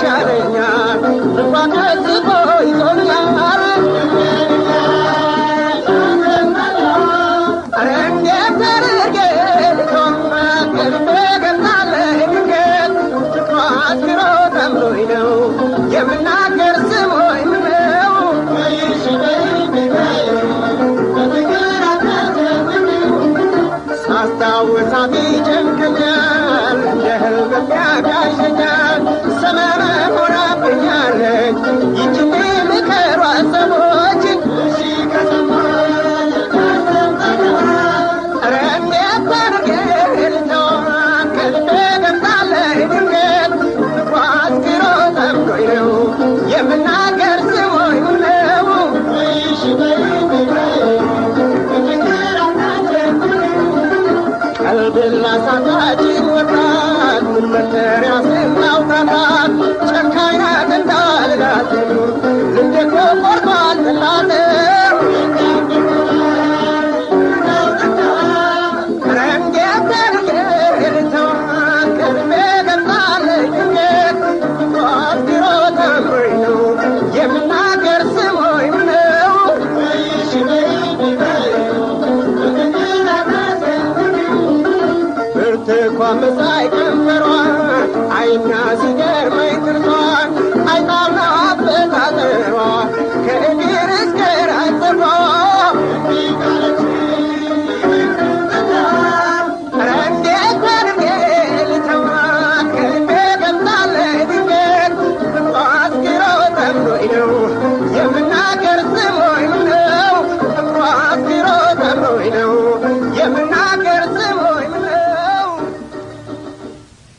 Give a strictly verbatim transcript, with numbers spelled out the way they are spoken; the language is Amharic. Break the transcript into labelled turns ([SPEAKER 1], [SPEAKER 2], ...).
[SPEAKER 1] ይሻለኛል ልባን ተዝቆ ይዞኛል አረ እንዴት አድርጌ ልተውና ከልቤ ገዛለኝ ግን ፍቅሯ አስክሮ ጠምዶኝ ነው የምናገር ስሞኝ ነው ሳስታውሳት ይጨንቀኛል እንደ ህልም ያጋሸኛል ሰመመ ሆናብኛለች ይችኔ ምክሯት ሰዎች እሺ ከሰማች ኧረ እንዴት አድርጌ ልተዋት ከልቤ ገብታለች ድንገት ፍቅሯ አስክሮ ጠምዶኝ ነው የምናገር ስሞኝ ነው ቀልብና ሳታች ወጣት ምን መጠሪያ ስናውጣታት ጨካኝ ናት እንዳልላት ልቤ እኮ ቆርጧል ጥላት ኧረ እንዴት አድርጌ ልተዋት ከልቤ ገብታለች ድንገት ፍቅሯ አስክሮ ጠምዶኝ ነው የምናገር ስሞኝ ነው ብርቱካን መሳይ ከንፈሯ አይና